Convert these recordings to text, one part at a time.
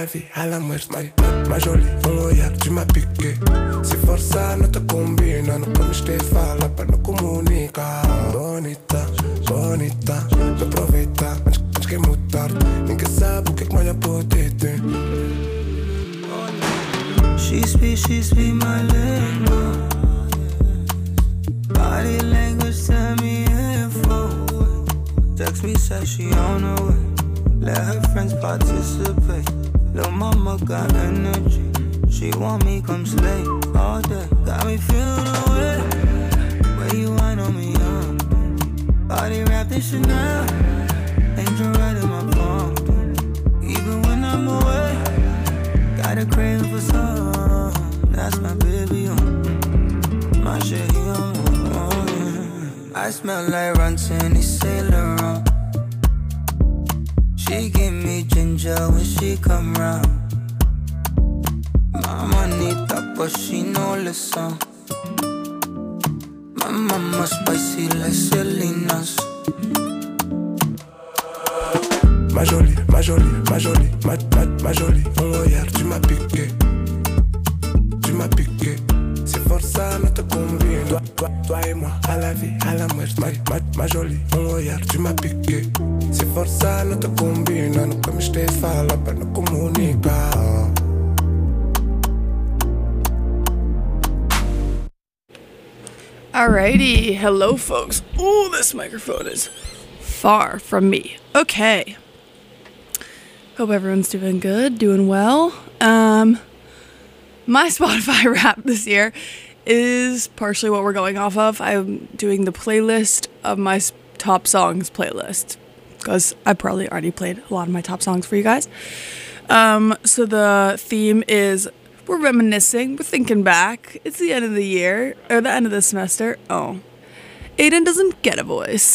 la vie, à la muerte. Ma jolie, on regarde, tu m'as piqué. Si forza no te combina, no come te fala, per no comunica. Bonita, bonita, me aproveita, antes que mudar. Ninguém sabe o que é que malha por ti. She speak my lingo. Body language tell me info. Text me, say she on her way. Let her friends participate. Lil' mama got energy. She want me come slay all day. Got me feeling away. Where you wine on me, body wrapped in Chanel. Angel right in my phone. Even when I'm away, got a craving for some. That's my baby, my shit, I smell like Rontini Saint Laurent. She give me ginger when she come round. Mama need that, but she know the song. My mama spicy like Selena's. Ma jolie, ma jolie, ma jolie, ma jolie, on regarde, tu m'as piqué. Tu m'as piqué. Si forza no te combina. Toi et moi, à la vie, à la muerte. Ma jolie, on regarde, tu m'as piqué. Si forza no te combina, no come te fala, per no comunica. Alrighty, hello folks. Oh, this microphone is far from me. Okay. Hope everyone's doing good, doing well. My Spotify Wrapped this year is partially what we're going off of. I'm doing the playlist of my top songs playlist because I probably already played a lot of my top songs for you guys. So the theme is we're reminiscing, we're thinking back. It's the end of the year, or the end of the semester. Oh, Aiden doesn't get a voice.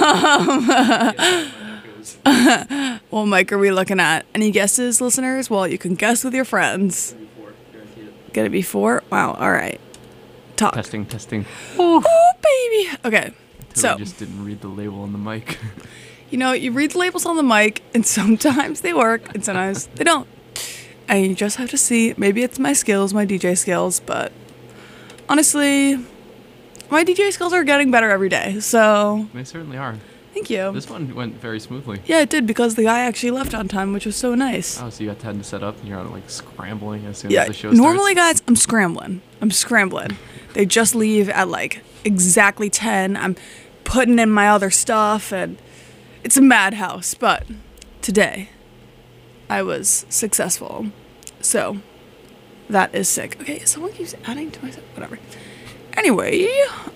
What mic are we looking at? Any guesses, listeners? Well, you can guess with your friends. Gonna be 4? Wow, alright. Talk. Testing. Oh, baby! Okay, so. I just didn't read the label on the mic. You know, you read the labels on the mic, and sometimes they work, and sometimes they don't. And you just have to see. Maybe it's my skills, my DJ skills, but honestly, my DJ skills are getting better every day, so. They certainly are. Thank you. This one went very smoothly. Yeah, it did, because the guy actually left on time, which was so nice. Oh, so you got time to set up, and you're like scrambling as soon as the show starts? Normally, guys, I'm scrambling. They just leave at like exactly 10. I'm putting in my other stuff, and it's a madhouse, but today I was successful. So that is sick. Okay, someone keeps adding to myself. Whatever. Anyway,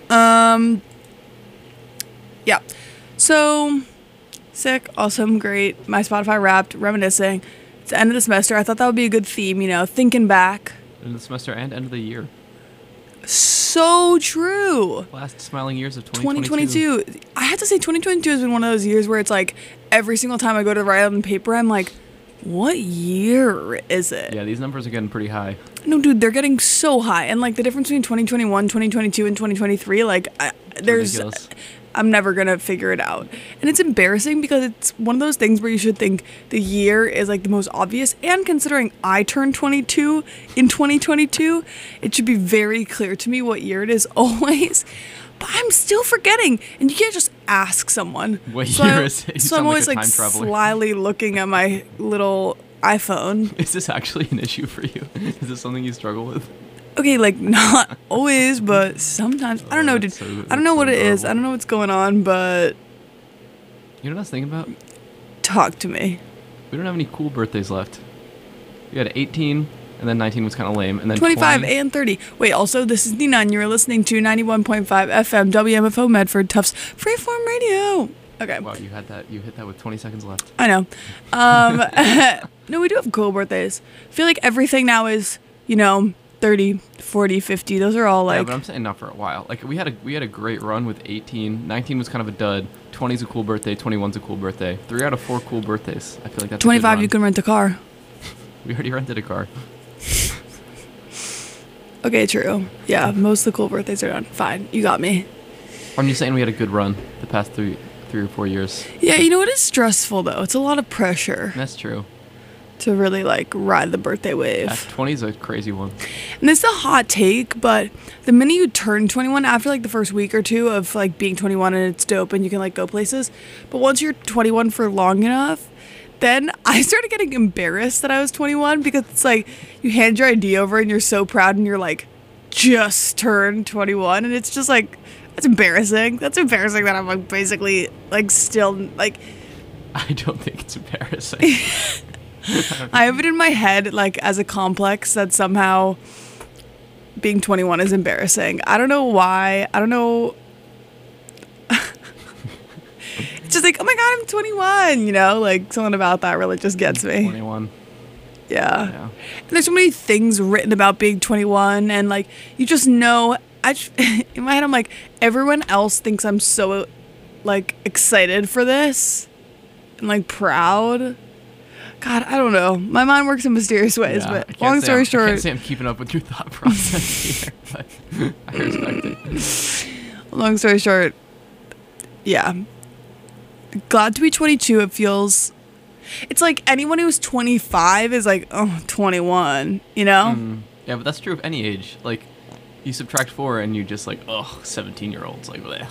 yeah. So sick, awesome, great. My Spotify Wrapped, reminiscing. It's the end of the semester. I thought that would be a good theme, you know, thinking back. End of the semester and end of the year. So true. Last smiling years of 2022. 2022. I have to say 2022 has been one of those years where it's like every single time I go to write on paper, I'm like, what year is it? Yeah, these numbers are getting pretty high. No, dude, they're getting so high. And like the difference between 2021, 2022, and 2023, like there's... ridiculous. I'm never going to figure it out. And it's embarrassing because it's one of those things where you should think the year is like the most obvious. And considering I turned 22 in 2022, it should be very clear to me what year it is always. But I'm still forgetting. And you can't just ask someone. What year is it? So I'm always like slyly looking at my little iPhone. Is this actually an issue for you? Is this something you struggle with? Okay, like, not always, but sometimes. I don't know, dude. I don't know what it is. I don't know what's going on, but... You know what I was thinking about? Talk to me. We don't have any cool birthdays left. We had 18, and then 19 was kind of lame, and then 25 20. and 30. Wait, also, this is Nina, and you're listening to 91.5 FM WMFO Medford Tufts Freeform Radio. Okay. Wow, you hit that with 20 seconds left. I know. No, we do have cool birthdays. I feel like everything now is, you know... 30, 40, 50, those are all like... Yeah, but I'm saying not for a while. Like, we had a great run with 18. 19 was kind of a dud. 20's a cool birthday. 21's a cool birthday. 3 out of 4 cool birthdays. I feel like that's 25, you can rent a car. We already rented a car. Okay, true. Yeah, most of the cool birthdays are done. Fine, you got me. I'm just saying we had a good run the past 3 or 4 years. Yeah, you know, it is stressful, though. It's a lot of pressure. That's true. to really like ride the birthday wave. 20 is a crazy one. And this is a hot take, but the minute you turn 21, after like the first week or two of like being 21 and it's dope and you can like go places, but once you're 21 for long enough, then I started getting embarrassed that I was 21 because it's like you hand your ID over and you're so proud and you're like, just turned 21, and it's just like, that's embarrassing. That's embarrassing that I'm like basically like still like. I don't think it's embarrassing. I have it in my head like as a complex that somehow being 21 is embarrassing. I don't know why. I don't know. It's just like, oh my God, I'm 21, you know? Like something about that really just gets me. 21. Yeah. And there's so many things written about being 21 and like you just know, in my head I'm like, everyone else thinks I'm so like excited for this and like proud. God, I don't know. My mind works in mysterious ways, but long story short. I can't say I'm keeping up with your thought process here, but I respect it. Long story short, yeah. Glad to be 22. It feels... It's like anyone who's 25 is like, oh, 21, you know? Yeah, but that's true of any age. Like, you subtract 4 and you just like, oh, 17-year-olds. Like, bleh.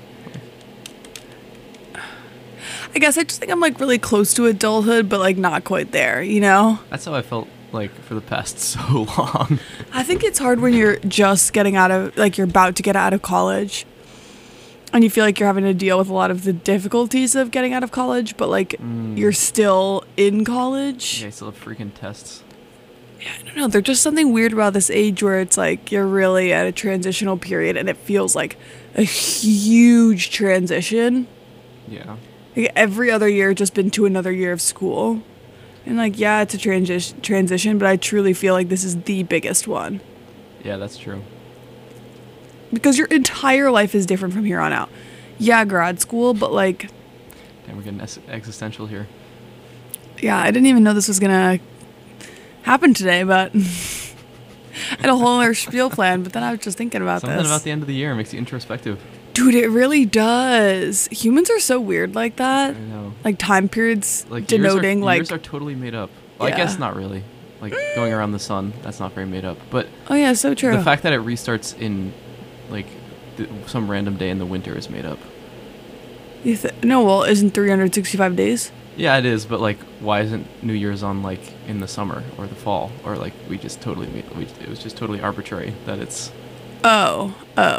I guess I just think I'm like really close to adulthood, but like not quite there, you know? That's how I felt like for the past so long. I think it's hard when you're just getting out of, like you're about to get out of college and you feel like you're having to deal with a lot of the difficulties of getting out of college, but like you're still in college. Yeah, you still have freaking tests. Yeah, I don't know. There's just something weird about this age where it's like you're really at a transitional period and it feels like a huge transition. Yeah. Like every other year just been to another year of school. And like, yeah, it's a transition, but I truly feel like this is the biggest one. Yeah, that's true. Because your entire life is different from here on out. Yeah, grad school, but like... Damn, we're getting existential here. Yeah, I didn't even know this was gonna happen today, but... I had a whole other spiel plan, but then I was just thinking about Something this. about the end of the year makes you introspective. Dude, it really does. Humans are so weird like that. I know. Like time periods Like denoting years are totally made up. Well, Yeah. I guess not really. Like going around the sun, that's not very made up. But Oh yeah, so true. the fact that it restarts in like some random day in the winter is made up. No, well, isn't 365 days? Yeah, it is. But like, why isn't New Year's on like in the summer or the fall, or like we just totally it was just totally arbitrary that it's. Oh.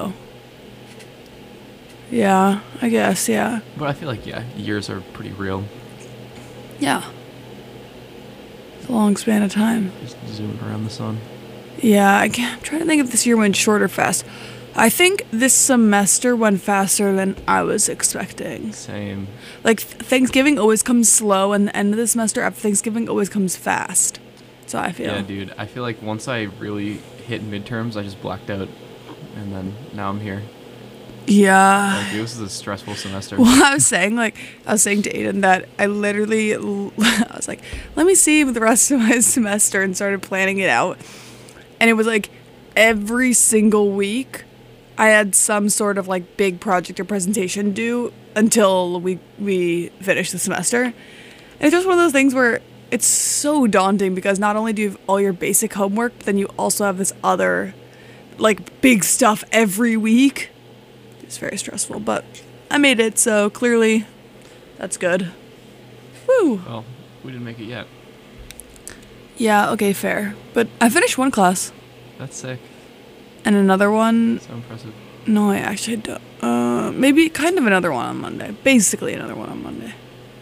Yeah, I guess, yeah. But I feel like years are pretty real. Yeah. It's a long span of time. Just zooming around the sun. Yeah, I'm trying to think if this year went short or fast. I think this semester went faster than I was expecting. Same. Like, Thanksgiving always comes slow, and the end of the semester after Thanksgiving always comes fast. So I feel. Yeah, dude. I feel like once I really hit midterms, I just blacked out, and then now I'm here. Yeah. Like, this is a stressful semester. Well, I was saying to Aiden that I literally, I was like, let me see the rest of my semester and started planning it out. And it was like every single week I had some sort of like big project or presentation due until we finished the semester. And it's just one of those things where it's so daunting because not only do you have all your basic homework, but then you also have this other like big stuff every week. It's very stressful, but I made it, so clearly that's good. Woo! Well, we didn't make it yet. Yeah, okay, fair. But I finished one class. That's sick. And another one... So impressive. No, I actually don't. Maybe kind of another one on Monday. Basically another one on Monday.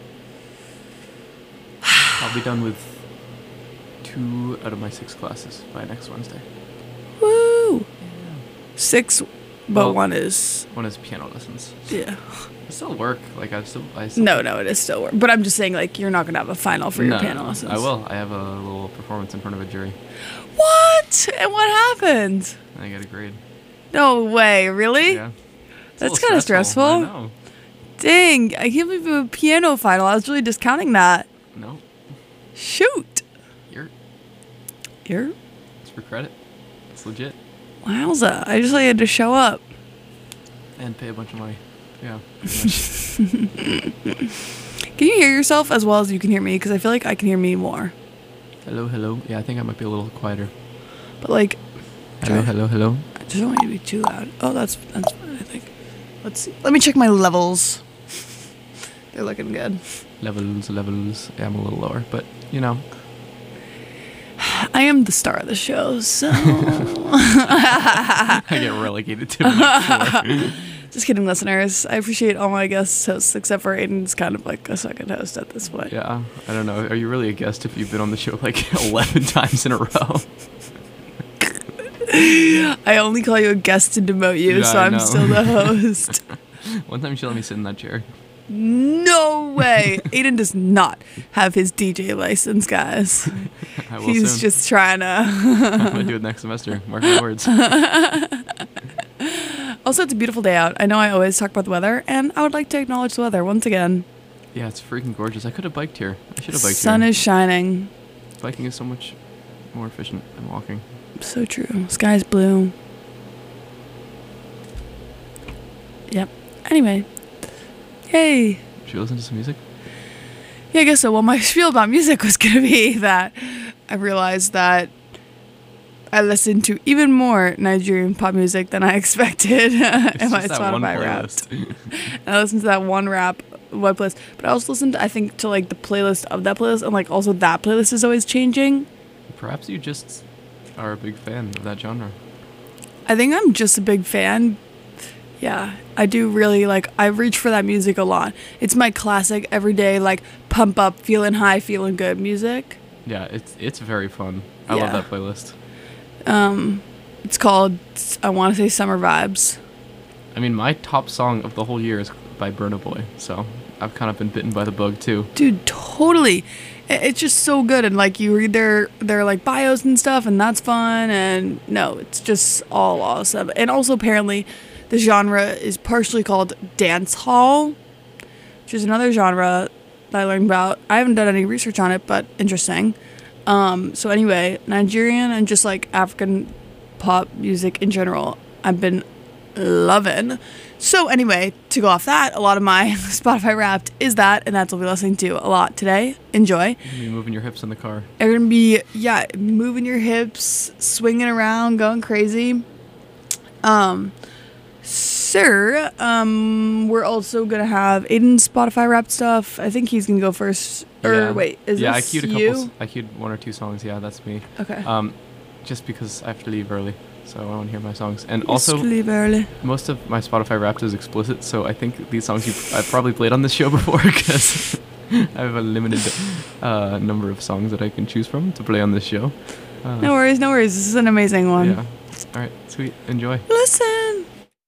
I'll be done with 2 out of my 6 classes by next Wednesday. Woo! 6, but Well, one is... One is piano lessons. Yeah. I still work. Like, I still No, it is still work. But I'm just saying, like, you're not going to have a final for your piano lessons. I will. I have a little performance in front of a jury. What? And what happened? And I get a grade. No way, really? Yeah. It's a That's little kind of stressful. I know. Dang, I can't believe you have a piano final. I was really discounting that. No. Shoot. You're... You're... It's for credit. It's legit. Wowza. I just had to show up. And pay a bunch of money. Yeah. Can you hear yourself as well as you can hear me? Because I feel like I can hear me more. Hello, hello. Yeah, I think I might be a little quieter. But like, Hello, hello, hello. I just don't want you to be too loud. Oh, that's fine, I think. Let's see. Let me check my levels. They're looking good. Levels. Yeah, I'm a little lower, but you know. I am the star of the show, so. I get relegated to the next floor. Just kidding, listeners. I appreciate all my guest hosts, except for Aiden's kind of like a second host at this point. Yeah, I don't know. Are you really a guest if you've been on the show like 11 times in a row? I only call you a guest to demote you, Yeah, so I I'm know. still the host. One time she let me sit in that chair. No way. Aiden does not have his DJ license, guys. I will He's soon. just trying I'm to. gonna do it next semester. Mark my words. Also, it's a beautiful day out. I know I always talk about the weather, and I would like to acknowledge the weather once again. Yeah, it's freaking gorgeous. I could have biked here. I should have biked Sun here. is shining. Biking is so much more efficient than walking. So true. Sky's blue. Yep. Anyway. Yay. Should we listen to some music? Yeah, I guess so. Well, my spiel about music was going to be that I realized that I listened to even more Nigerian pop music than I expected in my Spotify Wrapped. And I listened to that one playlist, but I also listened, I think, to like the playlist of that playlist, and like also that playlist is always changing. Perhaps you just are a big fan of that genre. I think I'm just a big fan. Yeah, I do really like, I reach for that music a lot. It's my classic everyday, like, pump up, feeling high, feeling good music. Yeah, it's very fun. I love Yeah. that playlist. It's called, I want to say, Summer Vibes. I mean, my top song of the whole year is by Burna Boy, so I've kind of been bitten by the bug too. Dude, totally. It's just so good, and like you read their like bios and stuff, and that's fun. And no, it's just all awesome. And also apparently, the genre is partially called dance hall, which is another genre that I learned about. I haven't done any research on it, but interesting. So anyway, Nigerian and just like African pop music in general, I've been loving. So anyway, to go off that, a lot of my Spotify Wrapped is that, and that's what we'll be listening to a lot today. Enjoy. You're gonna be moving your hips in the car. You're gonna be, moving your hips, swinging around, going crazy. Sir, we're also gonna have Aiden's Spotify Wrapped stuff. I think he's gonna go first. Yeah. Or wait, is I this queued a you? couple. I queued one or two songs. Yeah, that's me. Okay. Just because I have to leave early, so I want to hear my songs. And Just also, leave early. most of my Spotify Wrapped is explicit, so I think these songs I've probably played on this show before because I have a limited number of songs that I can choose from to play on this show. No worries. This is an amazing one. Yeah. All right. Sweet. Enjoy. Listen.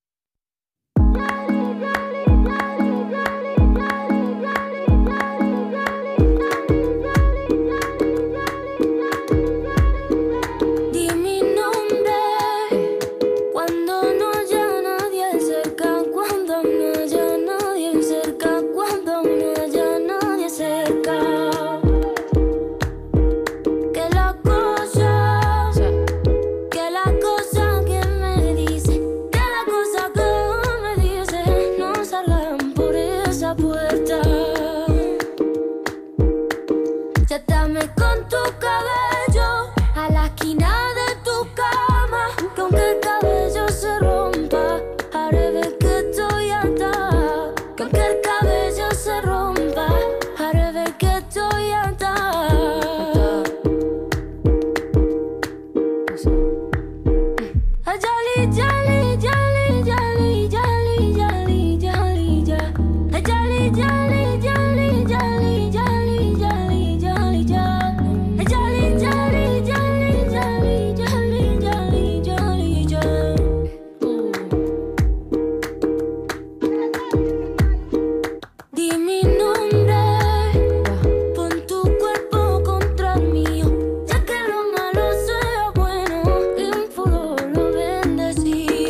Di mi nombre cuando no haya nadie cerca, cuando no haya nadie cerca, cuando no haya nadie cerca. Que la cosa que me dice, que la cosa que me dice, no salgan por esa puerta. Atame con tu cabello a la esquina de tu cama, que aunque el cabello se rompa, haré ver que estoy atada. Que aunque el cabello se rompa, haré ver que estoy atada. Ay, jolly, jolly, jolly, jolly, jolly, jolly, jolly, jolly. Ay, jolly, jolly, jolly, jolly, jolly, jolly, jolly, jolly. Ay, jolly, jolly, jolly, jolly, jolly, jolly, jolly, jolly. Di mi nombre, pon tu cuerpo contra el mío, ya que lo malo sea bueno y un futuro bendecido.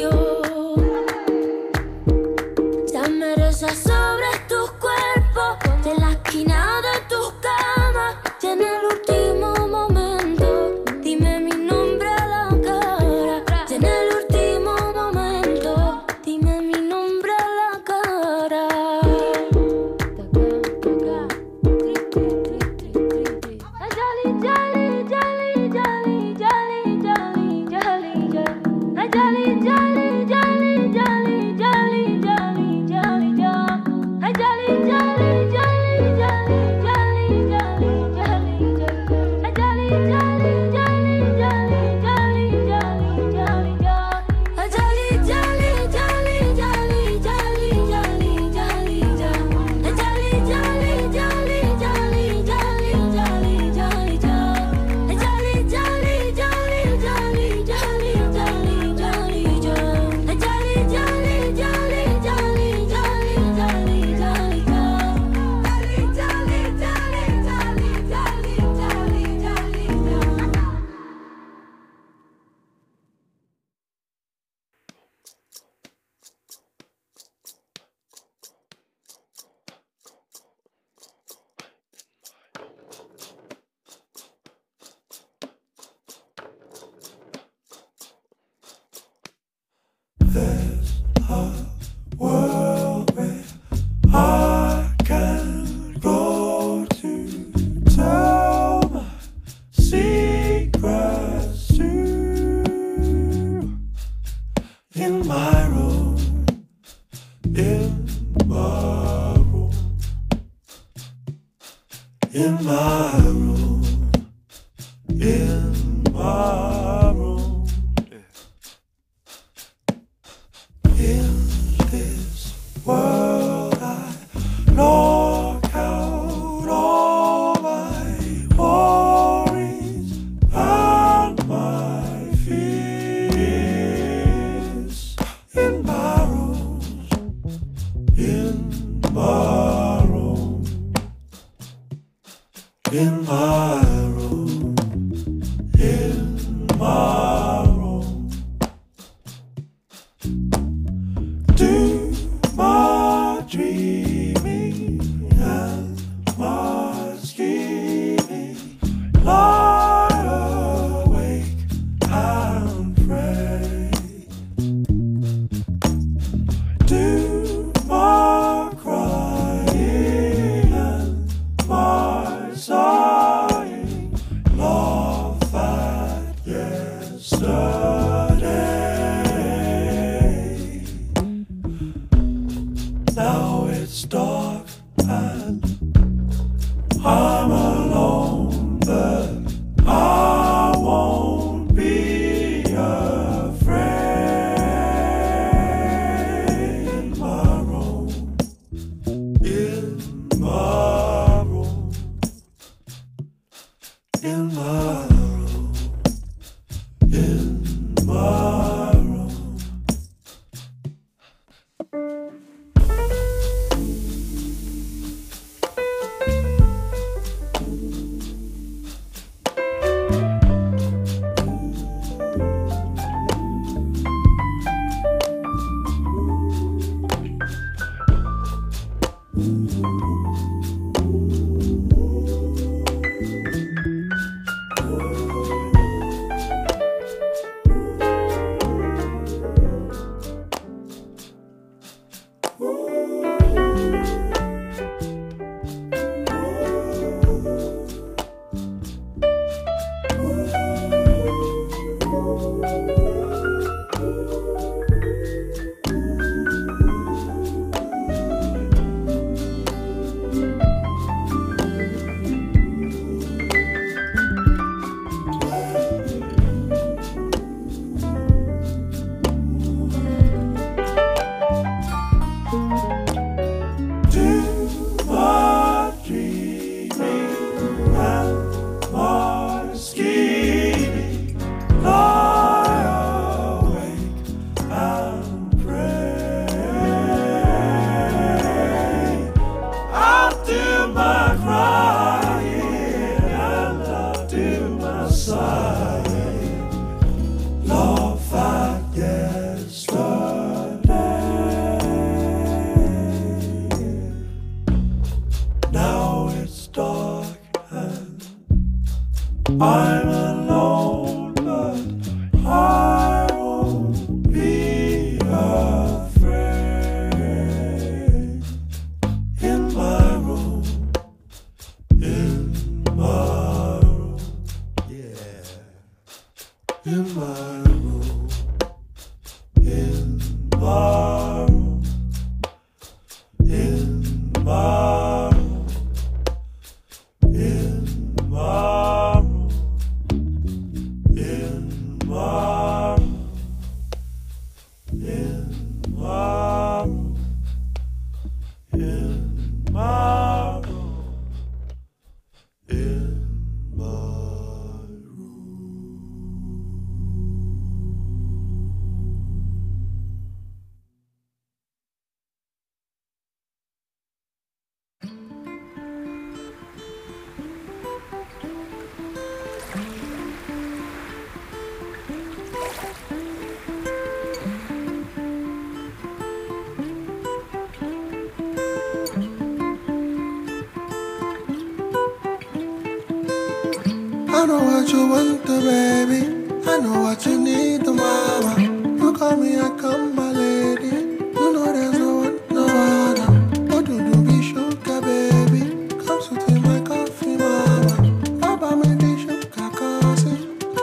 I know what you want, baby. I know what you need, mama. You call me, I come, my lady. You know there's no one, no other. What do you be sugar, baby? Come sit in my coffee, mama. Papa, me be sugar, cousin.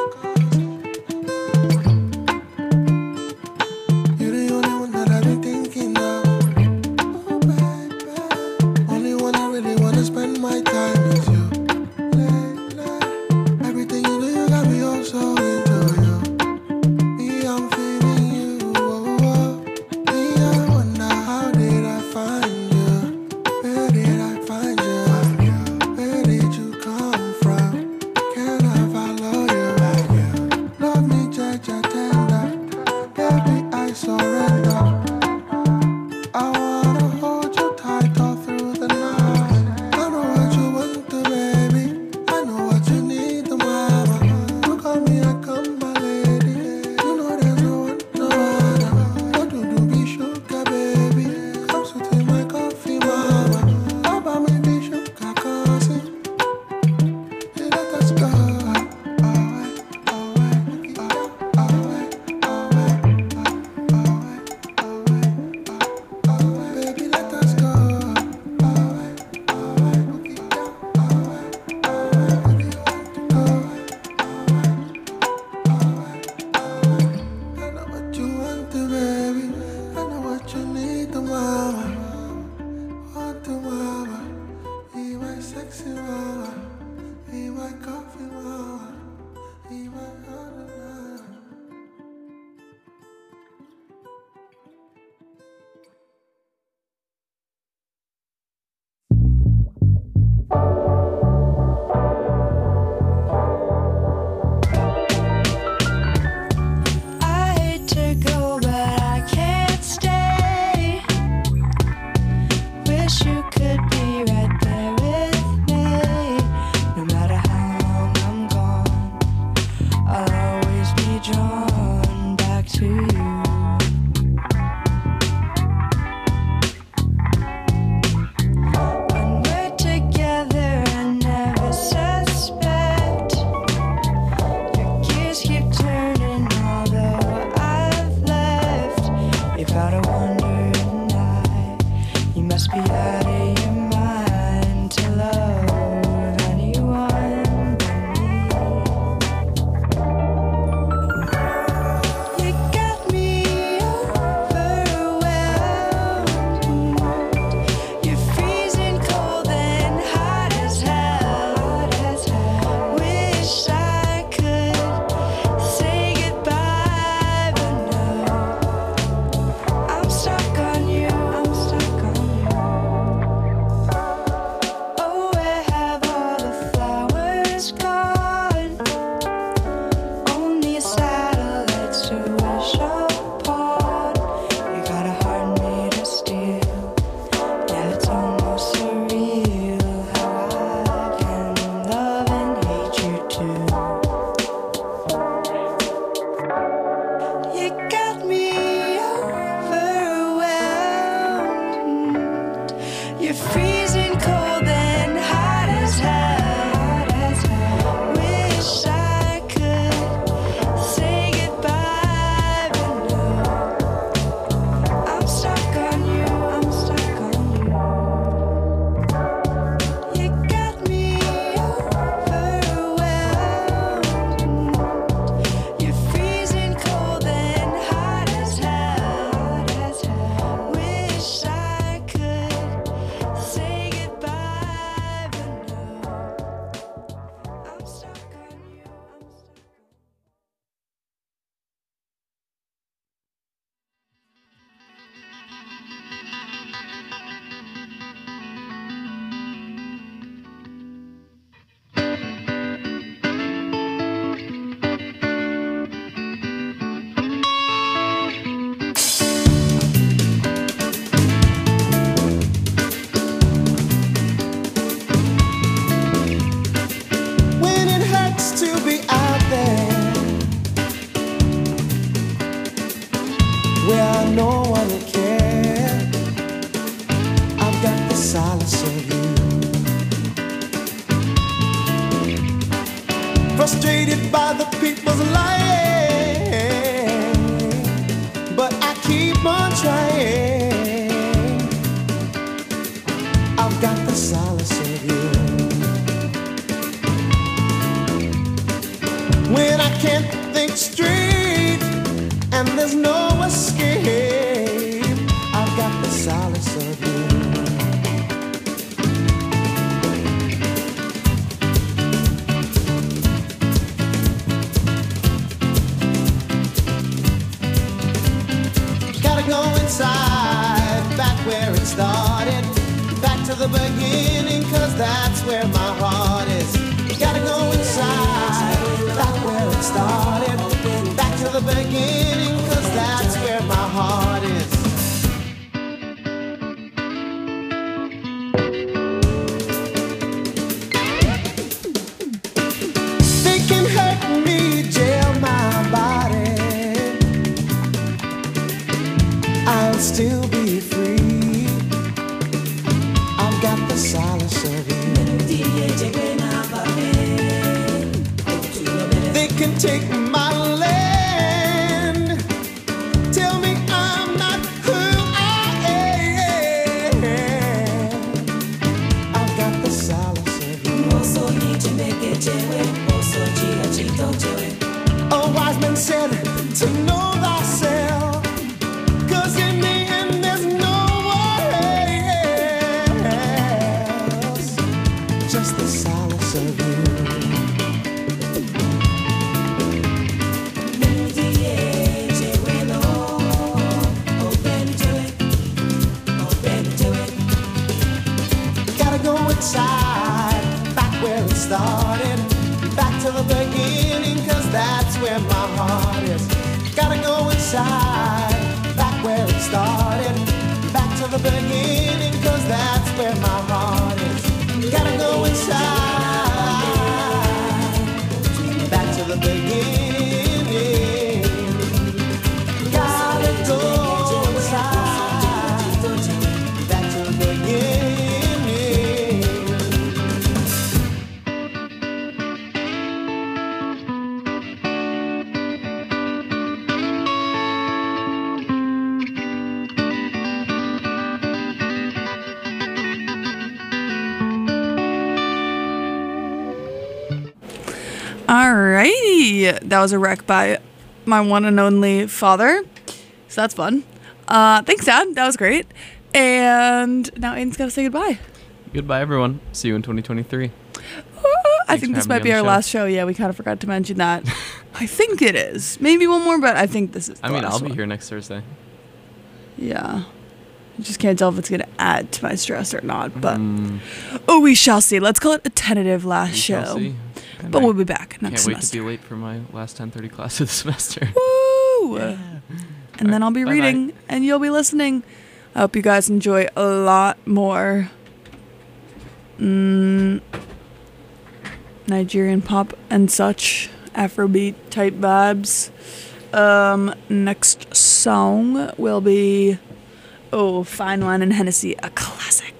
You're the only one that I've been thinking of. Oh, baby. Only one I really wanna spend my time with you. Everything you do, you got me all so into you. Me, I'm feeling you. Oh, to you. When we're together, I never suspect. Your gears keep turning, although I've left. You've got a wandering eye. You must be out of your mind to love anyone but me. You got me overwhelmed. You're freezing cold and hot as hell. Wish I could say goodbye, but no. I'm stuck on you. Oh, where have all the flowers gone? Only a satellite to wish upon. You got a heart made of steel. Yeah, it's almost surreal how I can love and hate you too. You got me overwhelmed. You're freezing cold and hot as hell. Wish I could say goodbye, but no. I'm stuck on you. You got me overwhelmed. You're freezing cold and hot as hell. Wish I could say goodbye, but no. I'm stuck on you. When it hurts to be out there where no one will care, I've got the solace of you. Frustrated by the people's lying, but I keep on trying. I've got the solace of you. When I can't think straight and there's no escape, I've got the solace of you. Gotta go inside, back where it started, back to the beginning, 'cause that's where my heart is. Gotta go inside, back where it started, back to the beginning, 'cause that's where my heart is. They can hurt me, jail my body, I'll still be free. I've got the solace of you. They can take my land, tell me I'm not who I am. I've got the solace of you. A wise man said to know thyself, 'cause in the end there's no one else. Just the solace of you. Gotta go inside, back where it started, back to the beginning, 'cause that's where my heart is. Gotta go inside, back where it started, back to the beginning, 'cause that's where my heart is. Gotta go inside, back to the beginning. Alrighty. That was a wreck by my one and only father. So that's fun. Thanks, Dad. That was great. And now Aiden's got to say goodbye. Goodbye, everyone. See you in 2023. I think this might be our last show. Yeah, we kind of forgot to mention that. I think it is. Maybe one more, but I think this is the last I'll be one. here next Thursday. Yeah. I just can't tell if it's going to add to my stress or not, but we shall see. Let's call it a tentative last show. But we'll be back next semester. Can't wait to be late for my last 10:30 class of the semester. Woo! Yeah. And then I'll be reading, and you'll be listening. I hope you guys enjoy a lot more Nigerian pop and such, Afrobeat type vibes. Next song will be Fine Wine and Hennessy, a classic.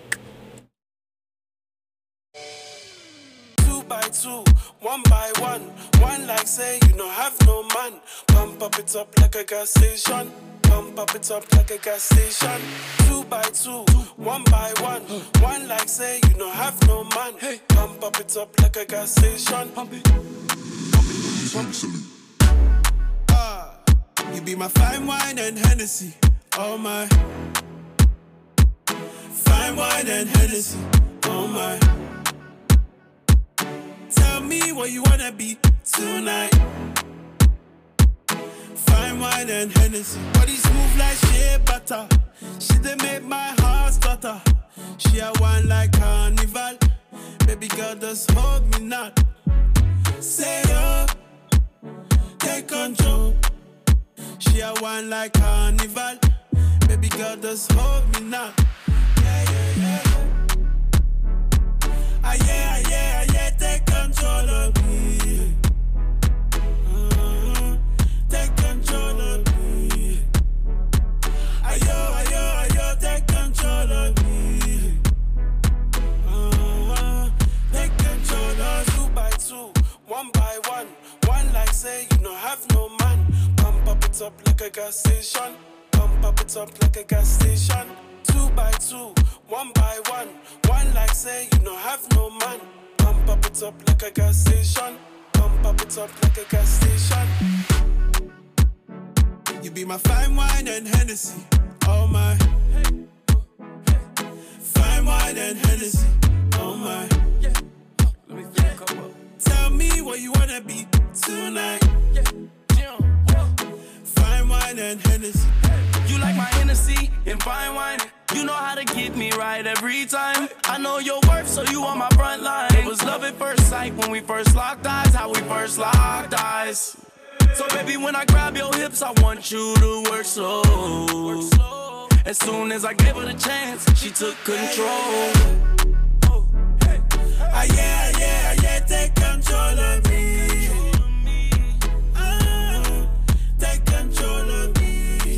2 by 2, 1 by 1. One like say you no have no man. Pump up it up like a gas station. Pump up it up like a gas station. 2 by 2, 1 by 1. One like say you no have no man. Pump up it up like a gas station. Pump it. You be my fine wine and Hennessy. Oh my. Fine wine and Hennessy. Oh my. Tell me what you wanna be tonight. Fine wine and Hennessy. Body smooth like shea butter. She done make my heart stutter. She a wine like carnival. Baby girl, just hold me not. Say take control. She a wine like carnival. Baby girl, just hold me now. Yeah. Yeah, take control of me. Take control of me. Ayo, take control of me. Take control of 2 by 2, 1 by 1. One like say you no have no man. Pump up it up like a gas station. Pump up it up like a gas station. 2 by 2, 1 by 1. One like say you no have no man. Pump up it up like a gas station. Pump up it up like a gas station. You be my fine wine and Hennessy. Oh my. Fine wine and Hennessy. Oh my. Tell me what you wanna be tonight. Fine wine and Hennessy. You like my Hennessy and fine wine. You know how to get me right every time. I know your worth, so you on my front line. It was love at first sight when we first locked eyes. How we first locked eyes. So baby, when I grab your hips, I want you to work slow. As soon as I gave her the chance, she took control. Yeah, take control of me. Take control of me.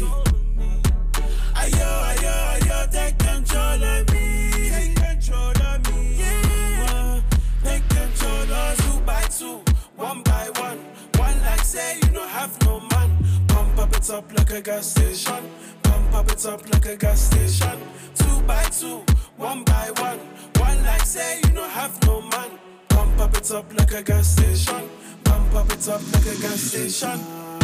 Ayo, take control of me. Take control of me. Yeah. Take control of 2 by 2, 1 by 1. One like say you no have no man. Pump up it up like a gas station. Pump up it up like a gas station. 2 by 2, 1 by 1. One like say you no have no man. Pump up it up like a gas station. Pump up it up like a gas station.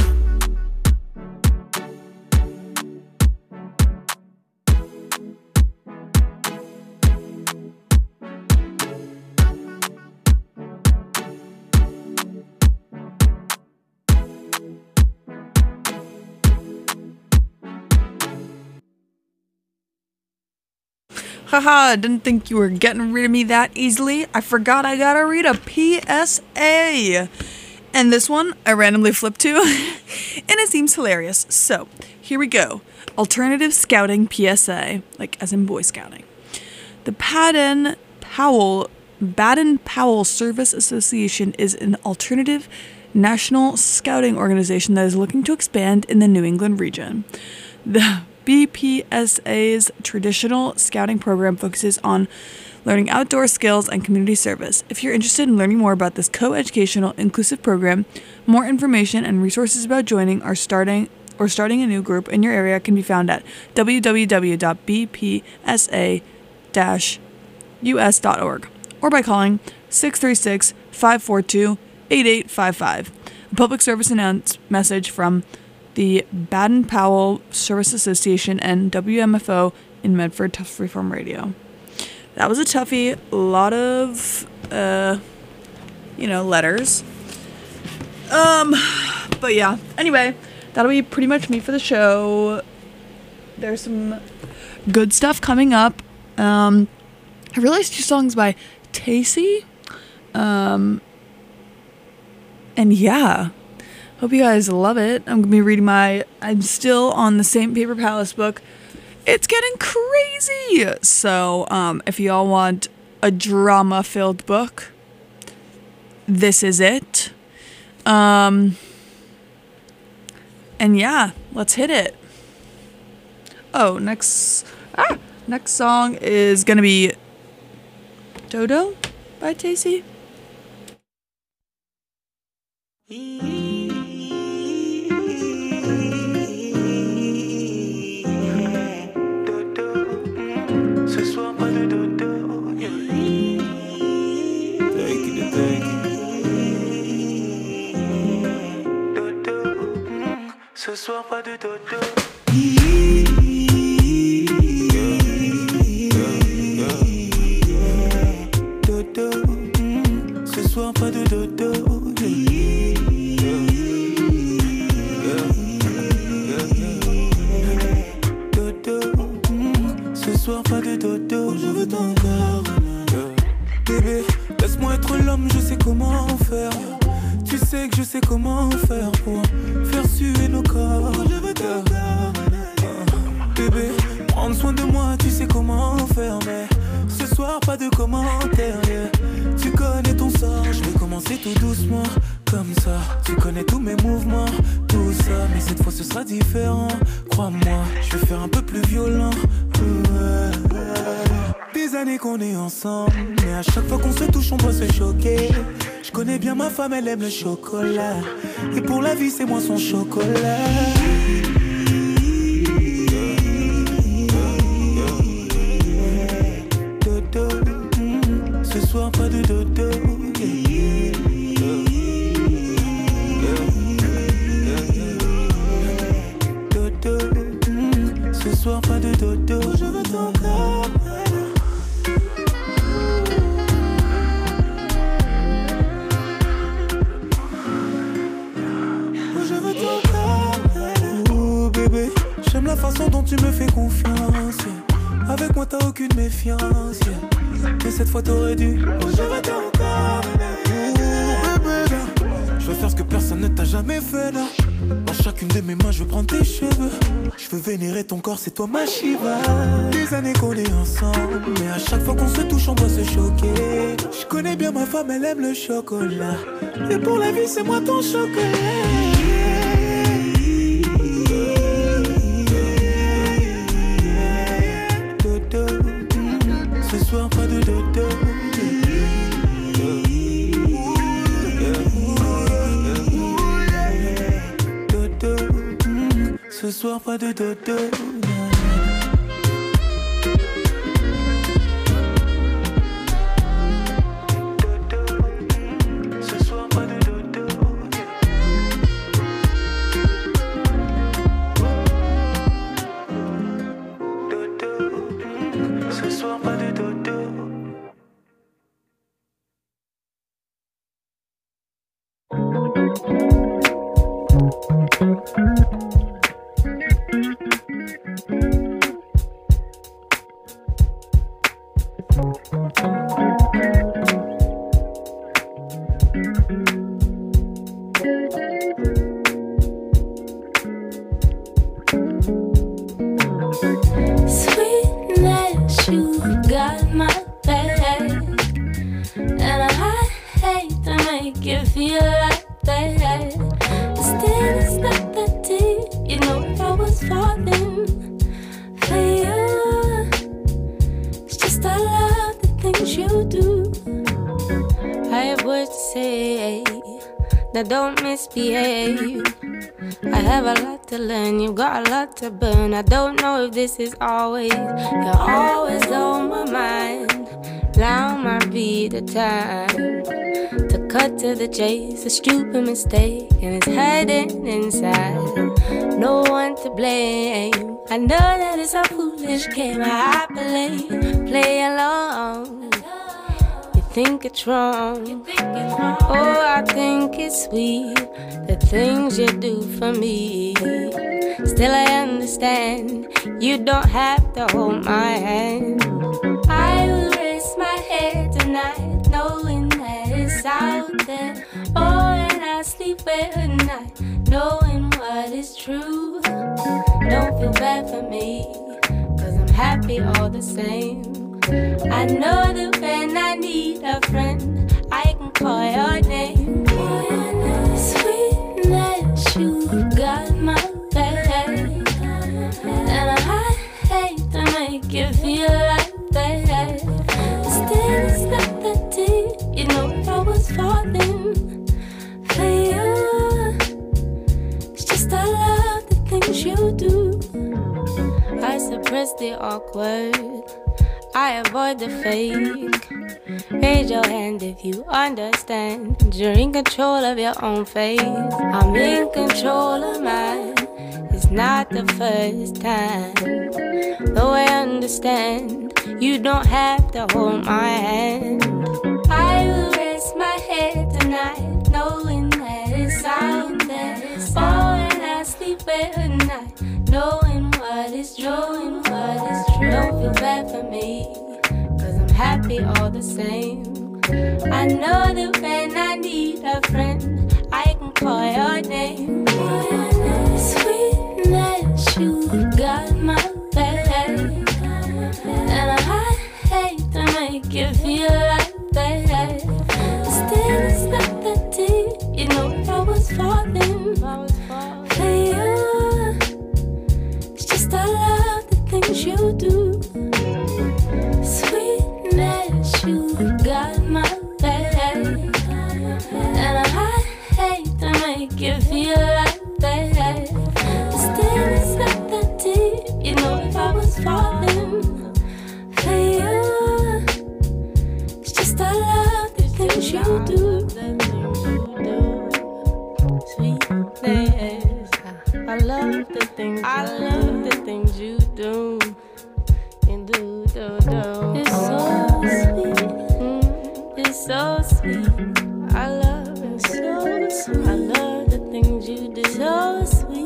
Haha, didn't think you were getting rid of me that easily. I forgot I gotta read a PSA. And this one I randomly flipped to, and it seems hilarious. So, here we go. Alternative Scouting PSA, like as in Boy Scouting. The Baden-Powell Service Association is an alternative national scouting organization that is looking to expand in the New England region. The BPSA's traditional scouting program focuses on learning outdoor skills and community service. If you're interested in learning more about this co-educational inclusive program, more information and resources about joining or starting a new group in your area can be found at www.bpsa-us.org or by calling 636-542 8855. A public service message from the Baden-Powell Service Association and WMFO in Medford, Tough Freeform Radio. That was a toughie. A lot of, letters. But yeah. Anyway, that'll be pretty much me for the show. There's some good stuff coming up. I realized 2 songs by Tacy. And yeah. Hope you guys love it. I'm going to be reading I'm still on the St. Paper Palace book. It's getting crazy. So, if y'all want a drama-filled book, this is it. And yeah, let's hit it. Oh, next song is going to be Dodo by Tacy. Ce soir pas de dodo. Dodo. Ce soir pas de dodo. Dodo. Ce soir pas de dodo. Je veux ton corps. Bébé, laisse-moi être l'homme, je sais comment faire. Tu sais que je sais comment faire pour faire suer nos corps. Je veux ton corps. Bébé, prendre soin de moi, tu sais comment faire. Mais ce soir, pas de commentaires. Yeah. Tu connais ton sort, je vais commencer tout doucement. Comme ça, tu connais tous mes mouvements. Tout ça, mais cette fois ce sera différent. Crois-moi, je vais faire un peu plus violent. Des années qu'on est ensemble, mais à chaque fois qu'on se touche, on doit se choquer. Je connais bien ma femme, elle aime le chocolat. Et pour la vie, c'est moi son chocolat. Dodo, ce soir pas de dodo. Dodo, ce soir pas de dodo. Je veux ton corps. J'aime la façon dont tu me fais confiance. Avec moi t'as aucune méfiance. Mais cette fois t'aurais dû. Je veux ton corps. Je veux faire ce que personne ne t'a jamais fait là. Dans chacune de mes mains je veux prendre tes cheveux. Je veux vénérer ton corps, c'est toi ma Shiva. Des années qu'on est ensemble, mais à chaque fois qu'on se touche on doit se choquer. Je connais bien ma femme, elle aime le chocolat. Et pour la vie c'est moi ton chocolat. Ce soir pas de dodo. Dodo. Ce soir pas de dodo. Ce soir pas de dodo. Ce soir pas de dodo. Sweetness, you got my back, and I hate to make you feel like that. Still, it's not that deep. You know I was falling for you. It's just I love the things you do. I would say that don't misbehave. I have a lot to learn, you've got a lot to burn. I don't know if this is always. You're always on my mind. Now might be the time to cut to the chase, a stupid mistake, and it's hiding inside. No one to blame. I know that it's a foolish game I play along. You think it's wrong. Oh, I think it's sweet, the things you do for me. Still I understand, you don't have to hold my hand. I will rest my head tonight, knowing that it's out there. Oh, and I sleep at night, knowing what is true. Don't feel bad for me, cause I'm happy all the same. I know that when I need a friend, I can call your name. Sweetness, you got my back, and I hate to make you feel like that. Still, it's not that deep, you know I was falling for you. It's just I love the things you do. I suppress the awkward, I avoid the fake. Raise your hand if you understand. You're in control of your own fate. I'm in control of mine. It's not the first time. Though I understand, you don't have to hold my hand. I will rest my head tonight, knowing that it's out there. Oh, and I sleep at night, knowing what is true. Don't feel bad for me, cause I'm happy all the same. I know that when I need a friend, I can call your name. Sweetness, you got my back, and I hate to make you feel like that. Still, it's not that deep, you know I was falling for you. It's just I love the things you do. Sweetness, you got my back, and I hate to make you feel like that. Still, it's not that deep, you know if I was falling for you. It's just I love the things you do. Sweetness, I love the things you do. It's so sweet, it's so sweet. I love it, so sweet. I love the things you do, so sweet.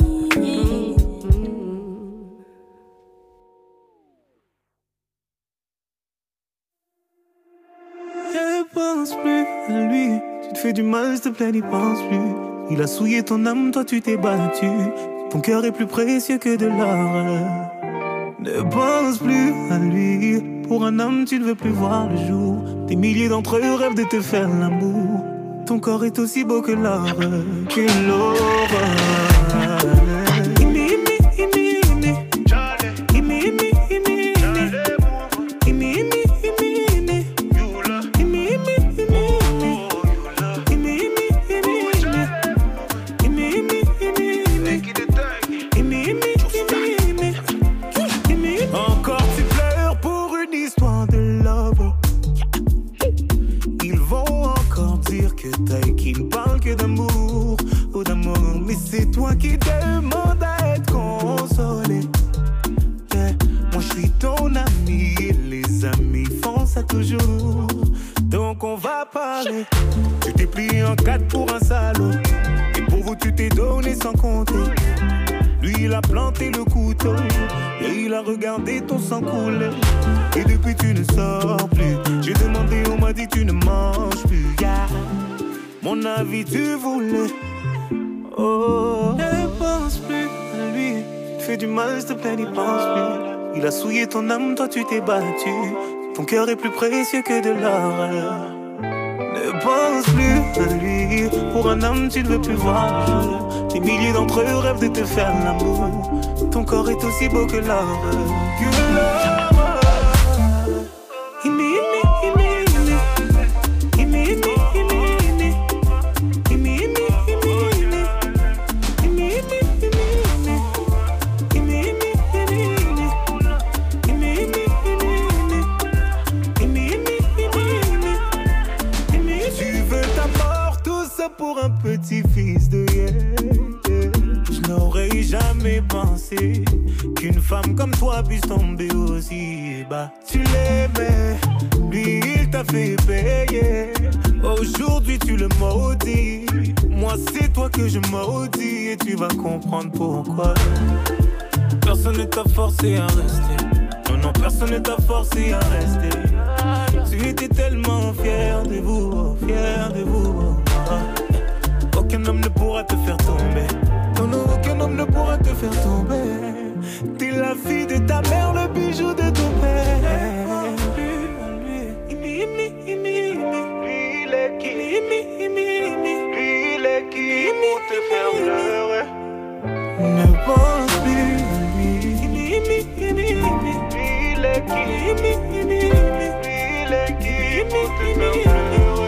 Ne pense plus à lui, tu te fais du mal, s'il te plaît, n'y pense plus. Il a souillé ton âme, toi tu t'es battu. Ton cœur est plus précieux que de l'or. Ne pense plus à lui. Pour un homme, tu ne veux plus voir le jour. Des milliers d'entre eux rêvent de te faire l'amour. Ton corps est aussi beau que l'or, que l'aurore. C'est toi qui demandes à être consolé. Yeah. Moi je suis ton ami et les amis font ça toujours. Donc on va parler. Tu t'es plié en quatre pour un salaud. Et pour vous tu t'es donné sans compter. Lui il a planté le couteau et il a regardé ton sang couler. Et depuis tu ne sors plus. J'ai demandé, on m'a dit tu ne manges plus. Yeah. Mon avis tu voulais. Oh, ne pense plus à lui. Tu te fais du mal, s'il te plaît, n'y pense plus. Il a souillé ton âme, toi tu t'es battu. Ton cœur est plus précieux que de l'or. Ne pense plus à lui. Pour un homme, tu ne veux plus voir le jour. Des milliers d'entre eux rêvent de te faire l'amour. Ton corps est aussi beau que l'or. Que l'or. Tu veux ta mort. jamais pensé qu'une femme comme toi puisse tomber aussi bas. Tu l'aimais, lui il t'a fait payer. Aujourd'hui tu le maudis. Moi c'est toi que je maudis et tu vas comprendre pourquoi. Personne ne t'a forcé à rester. Non, non, personne ne t'a forcé à rester. Tu étais tellement fier de vous, fier de vous. Aucun homme ne pourra te faire tomber. Non, non, aucun homme ne pourra te faire tomber. T'es la fille de ta mère, le bijou de ton père. Lui, il est qui pour te faire pleurer. Ne pense plus à lui. Il est qui pour te faire pleurer.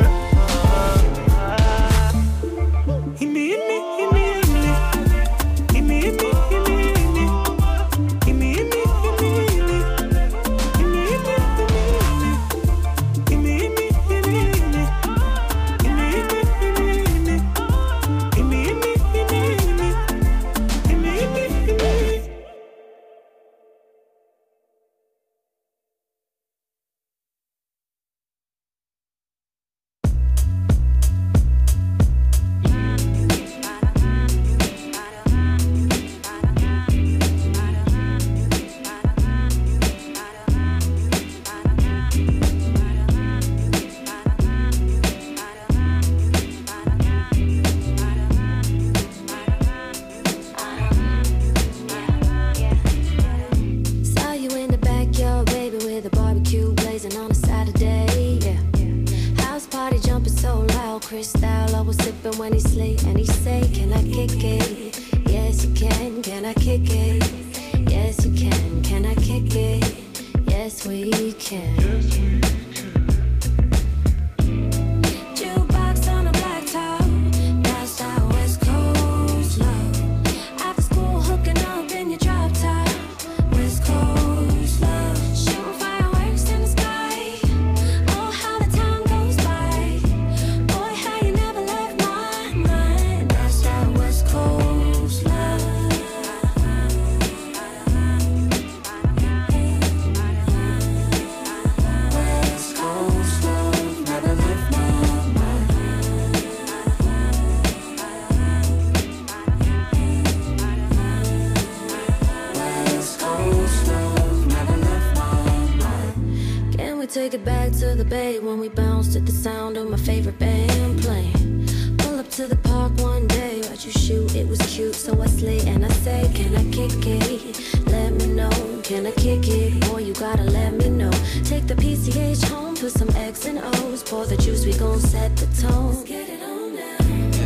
Take it back to the bay when we bounced at the sound of my favorite band playing. Pull up to the park one day, watch you shoot, it was cute, so I slay and I say, can I kick it? Let me know, can I kick it? Boy, you gotta let me know. Take the PCH home, put some X and O's, pour the juice, we gon' set the tone. Let's get it on now.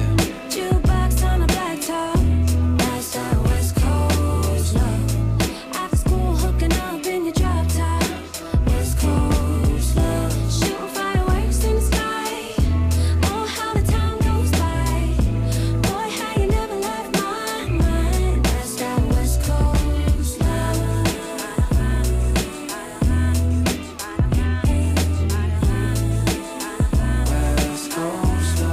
Jukebox on a black top, that's that West Coast love. After school, hooking up in your drop top, West Coast. West Coast love.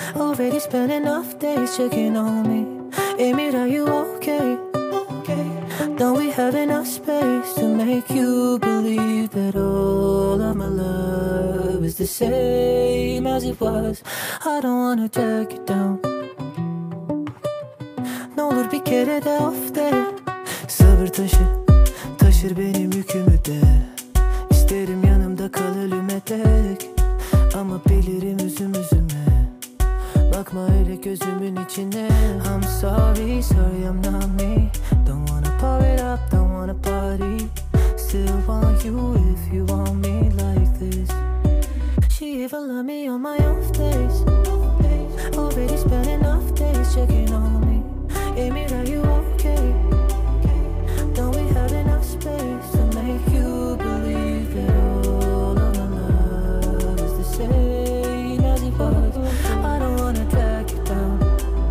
Already spent enough days checking on me. Amy, are you okay? Don't we have enough space to make you believe that all of my love is the same as it was? I don't wanna drag you down. Ne olur bir kere de of de. Sabır taşır benim yükümü de. İsterim yanımda kal ölüme dek. Ama bilirim üzüm üzüme. Bakma öyle gözümün içine. I'm sorry, I'm not me. Don't wanna pour it up, don't wanna party. Still want you if you want me like this. She even love me on my off days. Already spent enough days checking on me. Amy, are you okay? Don't we have enough space to make you believe that all of my love is the same as it was? I don't wanna drag you down.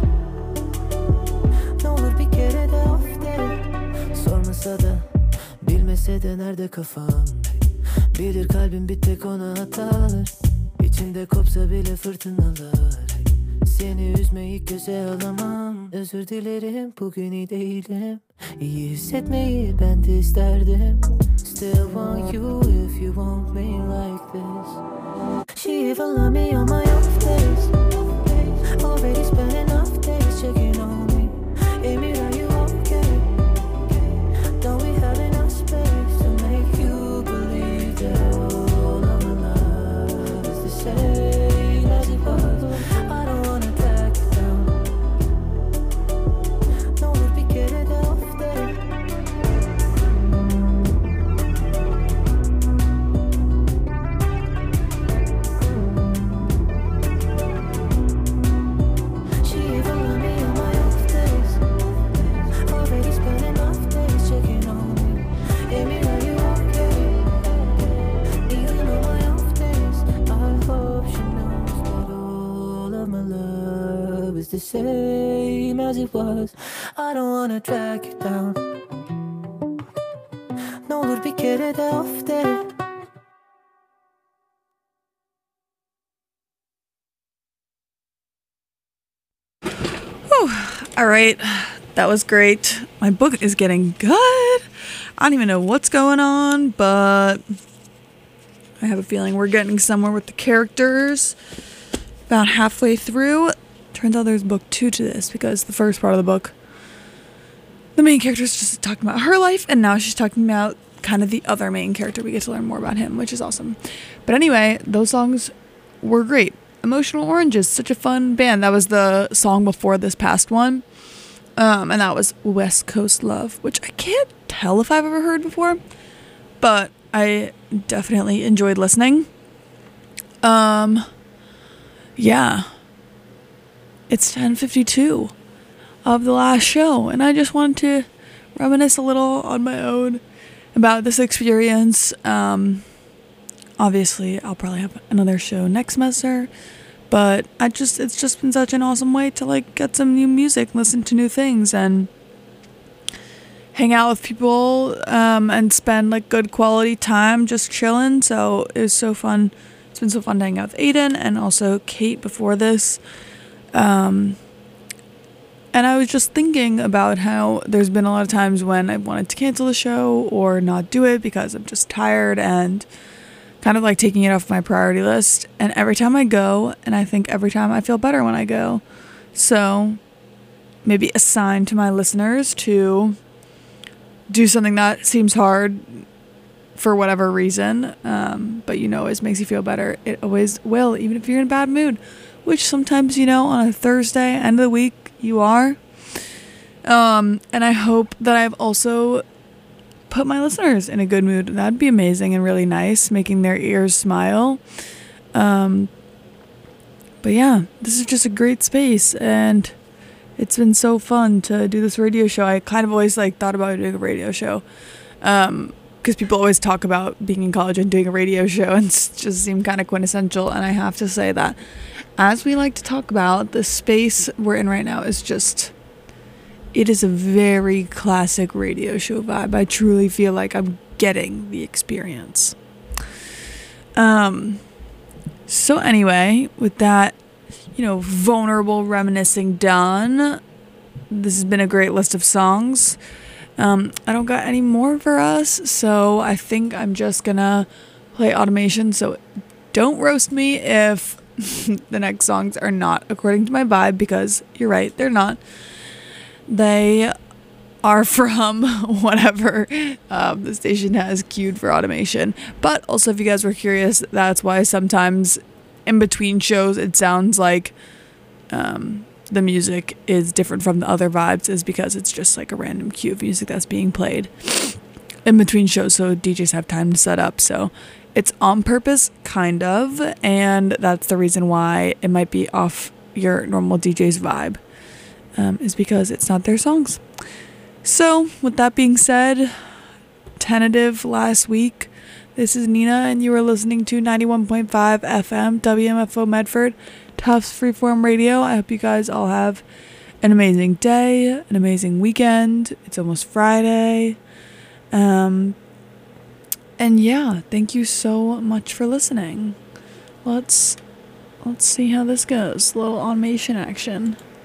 Ne olur bir kere de of de. Sormasa da bilmese de nerede kafam. Bilir kalbim bir tek ona atar. İçinde kopsa bile fırtınalar. Seni üzmeyi göze alamam. Özür dilerim bugün iyi değilim. İyi hissetmeyi ben de isterdim. Still want you if you want me like this. She even love me on my off days. Already spent enough days checking on me. Amy, are you okay? Don't we have enough space to make you believe that all of my love is the same as it was? I don't wanna drag you down. Ne olur bir kere de of de. She even love me on my off days. Already spent enough days checking on me. Amy, are you okay? Even on my off days, I hope she knows that all of my love is the same as it was. I don't wanna drag you down. Ne olur bir kere de of de. All right, that was great. My book is getting good. I don't even know what's going on, but I have a feeling we're getting somewhere with the characters. About halfway through, turns out there's book 2 to this, because the first part of the book, the main character is just talking about her life, and now she's talking about kind of the other main character. We get to learn more about him, which is awesome. But anyway, those songs were great. Emotional Oranges, such a fun band. That was the song before this past one. And that was West Coast Love, which I can't tell if I've ever heard before, but I definitely enjoyed listening. Yeah. It's 10:52 of the last show, and I just wanted to reminisce a little on my own about this experience. Obviously, I'll probably have another show next semester, but it's just been such an awesome way to like get some new music, listen to new things, and hang out with people, and spend like good quality time just chilling. So it was so fun. It's been so fun to hang out with Aiden and also Kate before this. And I was just thinking about how there's been a lot of times when I've wanted to cancel the show or not do it because I'm just tired and kind of like taking it off my priority list. And every time I go, and I think every time I feel better when I go. So maybe a sign to my listeners to do something that seems hard for whatever reason, but always makes you feel better. It always will, even if you're in a bad mood, which sometimes, on a Thursday, end of the week, you are. And I hope that I've also put my listeners in a good mood. That'd be amazing and really nice, making their ears smile. But yeah, this is just a great space, and it's been so fun to do this radio show. I kind of always thought about doing a radio show, because people always talk about being in college and doing a radio show, and it just seemed kind of quintessential. And I have to say that, as we like to talk about, the space we're in right now is just, it is a very classic radio show vibe. I truly feel like I'm getting the experience. So anyway, with that, vulnerable reminiscing done. This has been a great list of songs. I don't got any more for us, so I think I'm just gonna play Automation. So don't roast me if the next songs are not according to my vibe, because you're right, they're not. They are from whatever the station has queued for Automation. But also, if you guys were curious, that's why sometimes in between shows it sounds like the music is different from the other vibes, is because it's just like a random queue of music that's being played in between shows, so DJs have time to set up. So it's on purpose, kind of, and that's the reason why it might be off your normal DJ's vibe, is because it's not their songs. So with that being said, tentative last week, this is Nina, and you are listening to 91.5 FM WMFO Medford, Tufts Freeform Radio. I hope you guys all have an amazing day, an amazing weekend. It's almost Friday. And yeah, thank you so much for listening. Let's see how this goes. A little automation action.